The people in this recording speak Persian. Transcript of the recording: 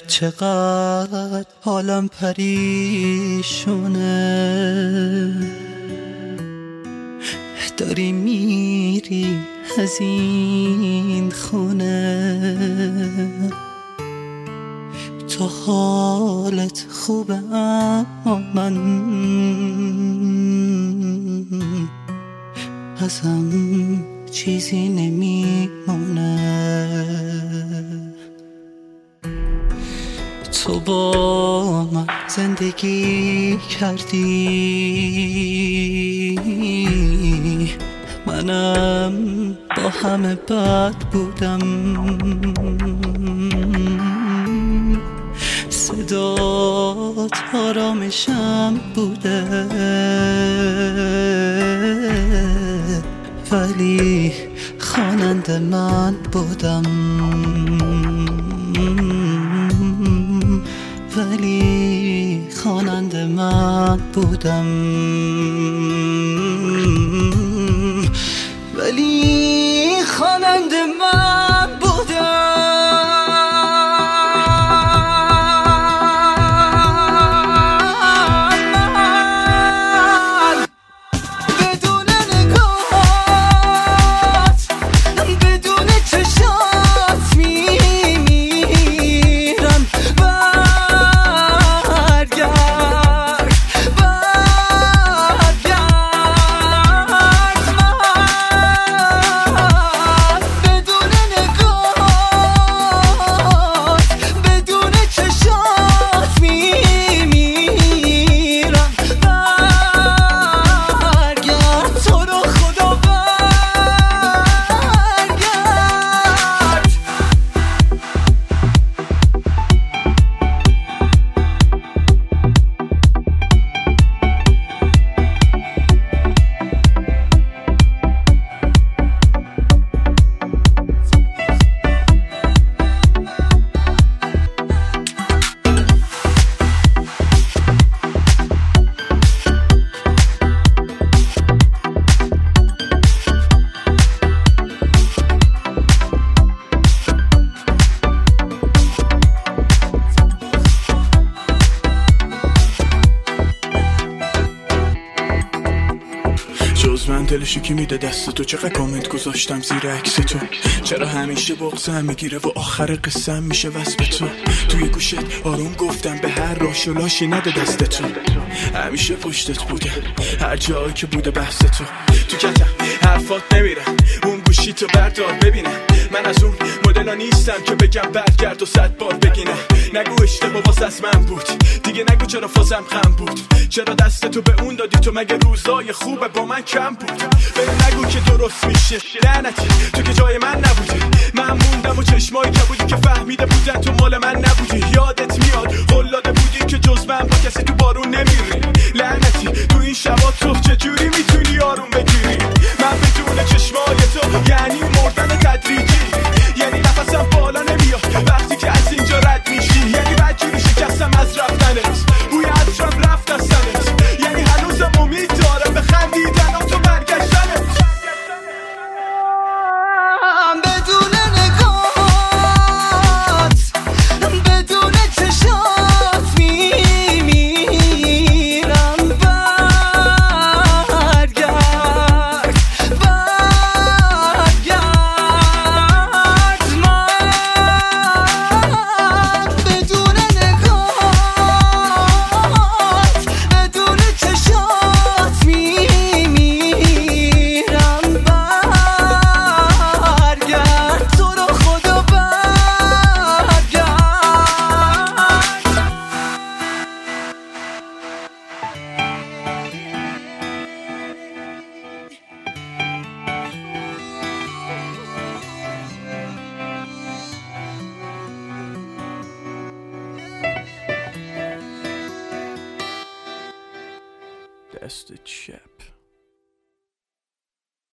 چقدر حالم پریشونه، داری میری از این خونه، تو حالت خوبه اما من ازم چیزی نمیمونه. تو با من زندگی کردی، منم با همه بد بودم، صدات آرامشم بوده، ولی خواننده من بودم، ولی خواننده من بودم، ولی خواننده من بودم. بدون نگاهات، بدون چشات میمیرم. برگرد، برگرد من. بدون نگاهات، بدون چشات میمیرم. برگرد، تو رو خدا برگرد. جز من دلشو کی میده دست تو؟ چقدر کامنت گذاشتم زیر عکس تو، چرا همیشه بغضم میگیره و آخر قصه میشه وصف تو؟ توی گوشت آروم گفتم به هر راش و لاشی نده دست تو، همیشه پشتت بوده هر جایی که بوده بحث تو. تو کتم حرفات نمیره، اون گوشی تو بردار ببینم. من از اون مدلا نیستم که بگم برگرد و 100 بار بگینم. نگو اشتباه واسه از من بود، دیگه نگو چرا فازم خم بود، چرا دست تو به اون دادی؟ تو مگه روزای خوبه با من کم بود؟ بهم نگو که درست میشه، لعنتی تو که جای من نبودی. من موندم و چشمایی که بودی که فهمیده بودن تو مال من نبودی. یادت میاد قلاده بودی که جز من با کسی تو بارون نمیری. لعنتی تو این شبا تو چجوری میتونی آروم بگیری؟ من بدون چشمای تو یعنی مردن تدریجی، یعنی نفسم بالا نمیاد وقتی که از اینجا رد میشی، یعنی بدجوری شکستم از رفتنت، بوی عطرم رفت از سنت، یعنی هنوزم امید دارم به خندیدن و تو برگشتنت. بدون نگاهات، بدون چشات میمیرم. برگرد، برگرد من. بدون نگاهات، بدون چشات میمیرم. برگرد، تو رو خدا برگرد. دست چپ